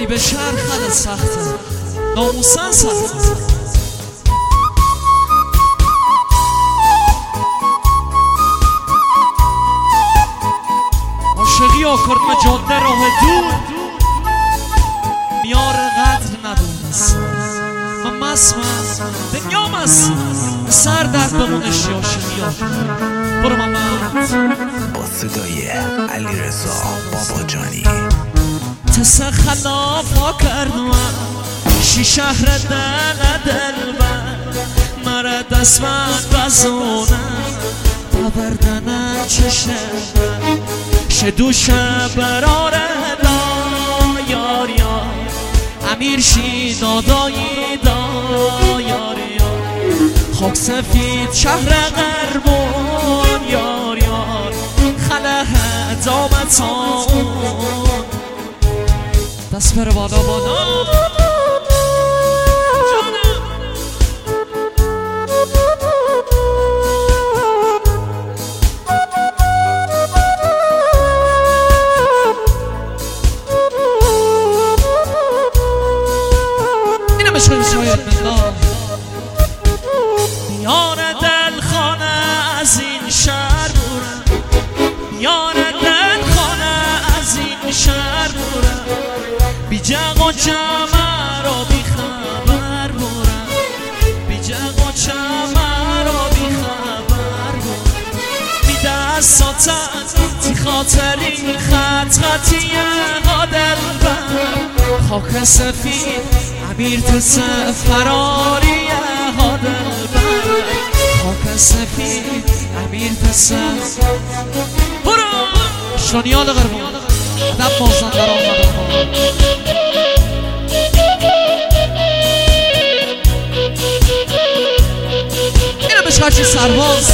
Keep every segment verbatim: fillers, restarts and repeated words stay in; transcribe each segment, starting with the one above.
به شهر خلط سخته ناموسن سخته عاشقی آکردم جاده راه دور میار قدر ندونست من مسمم دنیا مست سر درد بمونش یا عاشقی آکردم برو محمد با صدای علیرضا باباجانی تسه خلافا کردم شی شهر دل دل بر مرا دست من بزونه بردن چشم شدوش براره دا یار یار امیر شی دادایی دا یار یار خاک سفید شهر قربون یار یار خله دامت تاون دست بره بالا بالا میان دل خانه از این شهر بورم میان دل خانه از این شهر بورم بی جق و جمع را بی خبر بورم بی جق و جمع را بی خبر بورم بی دستاتت تی خاطری خط خطی قادل بر خاک سفید امیر تسه فراری هادل بر خاک سفید امیر تسه برو شلونیال غربون دب بازن در آمدن اینو بشکرچی سرباز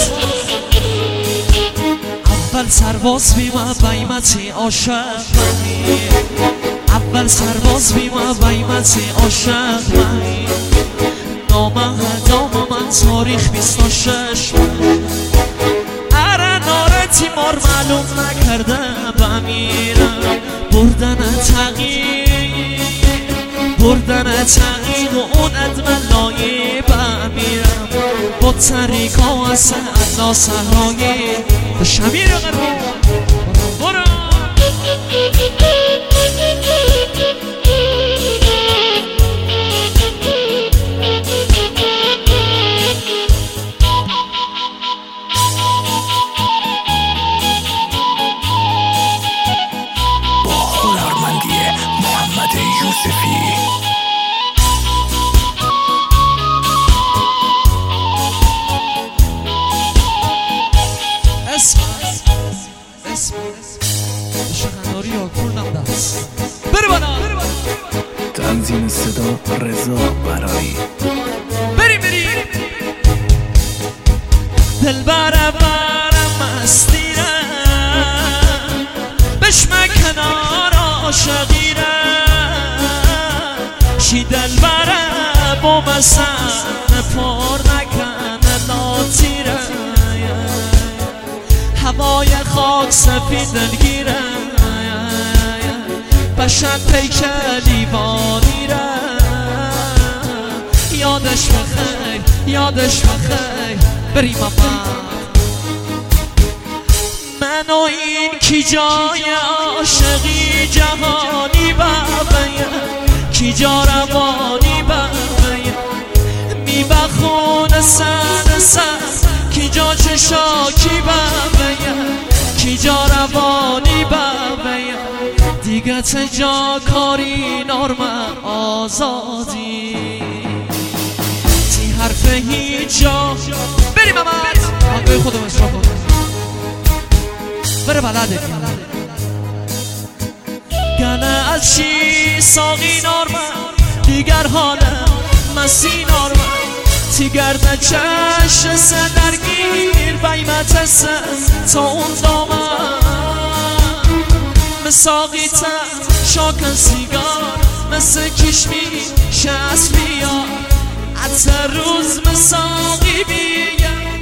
اول سرباز بیمه بیمتی عاشق منی اول سرباز بیمه بیمتی عاشق منی نامه دام من تاریخ بیست و شش من اره ناره تیمار معلوم نکرده بمیرم بردن تغییر بردن تغییر و اون ادم لایی بمیرم با طریقا از الله صحرایی به شمیر قربون برو تنظیم صدا رضا برایی بریم بریم دل بره بره مستیره بشمه کنار عاشقیره شی دل بره با مسن پر نکنه لاتیره هوای خاک سفید دلگیره بشن پیک لیوانی را یادش بخیر یادش بخیر بریم اما من و این کی جای عاشقی جهانی ببین کی جا روانی ببین می بخون سن سن کی جا چشاکی ببین کی جا روانی ببین دیگه تجا کاری نرم آزادی تی حرف هیچ جا بریم امت آقای خودم اصرا کن بره بلده گله از چی ساقی نرم دیگر حالم مسی نرم تی گرد چش سدرگیر بیمت سن تا اون دامن مساقی تن شاکن سیگار مثل کشمی شست بیار عطر روز مساقی بیار